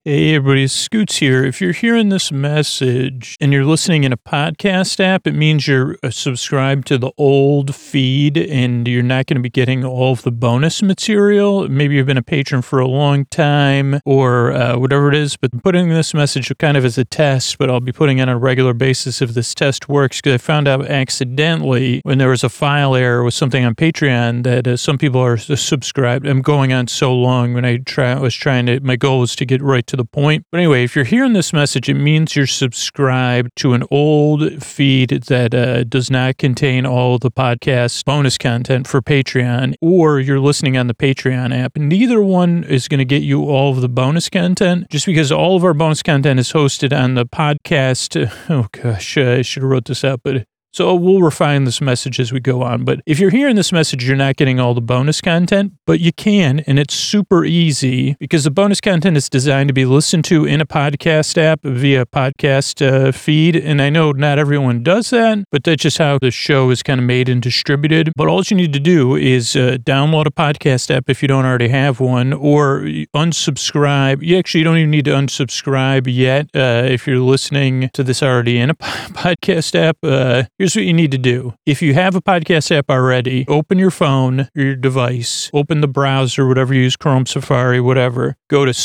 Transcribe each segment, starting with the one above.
Hey everybody, Scoots here. If you're hearing this message and you're listening in a podcast app, it means you're subscribed to the old feed and you're not going to be getting all of the bonus material. Maybe you've been a patron for a long time or whatever it is, but I'm putting this message kind of as a test, but I'll be putting it on a regular basis if this test works, because I found out accidentally when there was a file error with something on Patreon that some people are subscribed. I'm going on so long when my goal was to get right to the point. But anyway, if you're hearing this message, it means you're subscribed to an old feed that does not contain all the podcast bonus content for Patreon, or you're listening on the Patreon app. Neither one is going to get you all of the bonus content, just because all of our bonus content is hosted on the podcast. Oh gosh, I should have wrote this out, but so we'll refine this message as we go on. But if you're hearing this message, you're not getting all the bonus content, but you can, and it's super easy because the bonus content is designed to be listened to in a podcast app via podcast feed. And I know not everyone does that, but that's just how the show is kind of made and distributed. But all you need to do is download a podcast app if you don't already have one, or unsubscribe. You don't even need to unsubscribe yet if you're listening to this already in a podcast app. Here's what you need to do. If you have a podcast app already, open your phone, your device, open the browser, whatever you use, Chrome, Safari, whatever. Go to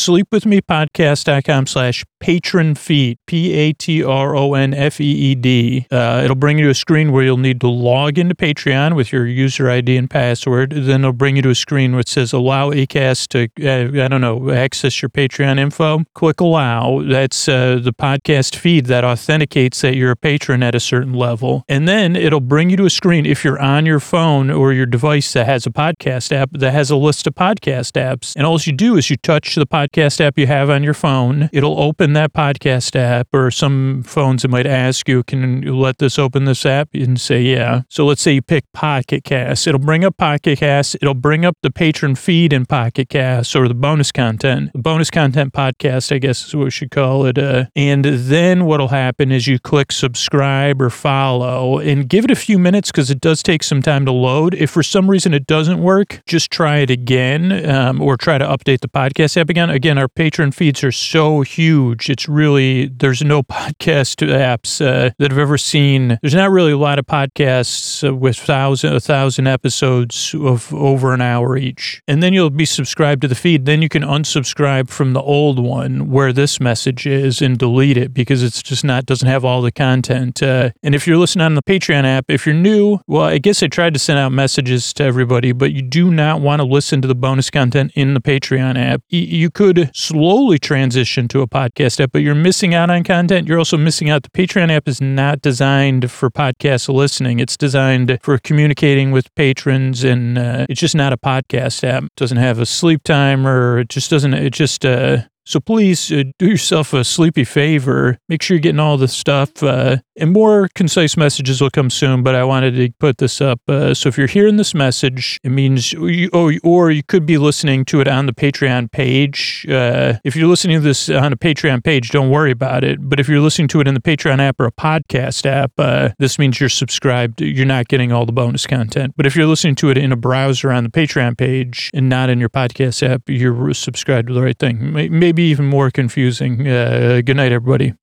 sleepwithmepodcast.com/patronfeed, PATRONFEED. It'll bring you to a screen where you'll need to log into Patreon with your user ID and password. Then it'll bring you to a screen which says allow Acast to, access your Patreon info. Click allow. That's the podcast feed that authenticates that you're a patron at a certain level. And then it'll bring you to a screen if you're on your phone or your device that has a podcast app that has a list of podcast apps. And all you do is you touch the podcast app you have on your phone. It'll open that podcast app, or some phones it might ask you, can you let this open this app? And say, yeah. So let's say you pick Pocket Cast. It'll bring up Pocket Cast. It'll bring up the patron feed in Pocket Cast, or the bonus content. The bonus content podcast, I guess is what we should call it. And then what'll happen is you click subscribe or follow and give it a few minutes, because it does take some time to load. If for some reason it doesn't work, just try it again, or try to update the podcast app again. Again, our patron feeds are so huge. It's really, there's no podcast apps that I've ever seen. There's not really a lot of podcasts with 1,000 episodes of over an hour each. And then you'll be subscribed to the feed. Then you can unsubscribe from the old one where this message is and delete it, because it's just doesn't have all the content. And if you're listening on the Patreon app, if you're new, well, I guess I tried to send out messages to everybody, but you do not want to listen to the bonus content in the Patreon app. You could slowly transition to a podcast app, but you're missing out on content. You're also missing out. The Patreon app is not designed for podcast listening. It's designed for communicating with patrons, and it's just not a podcast app. It doesn't have a sleep timer. So please do yourself a sleepy favor. Make sure you're getting all the stuff, and more concise messages will come soon, but I wanted to put this up. So if you're hearing this message, it means, or you could be listening to it on the Patreon page. If you're listening to this on a Patreon page, don't worry about it. But if you're listening to it in the Patreon app or a podcast app, this means you're subscribed. You're not getting all the bonus content. But if you're listening to it in a browser on the Patreon page and not in your podcast app, you're subscribed to the right thing. Maybe even more confusing. Good night, everybody.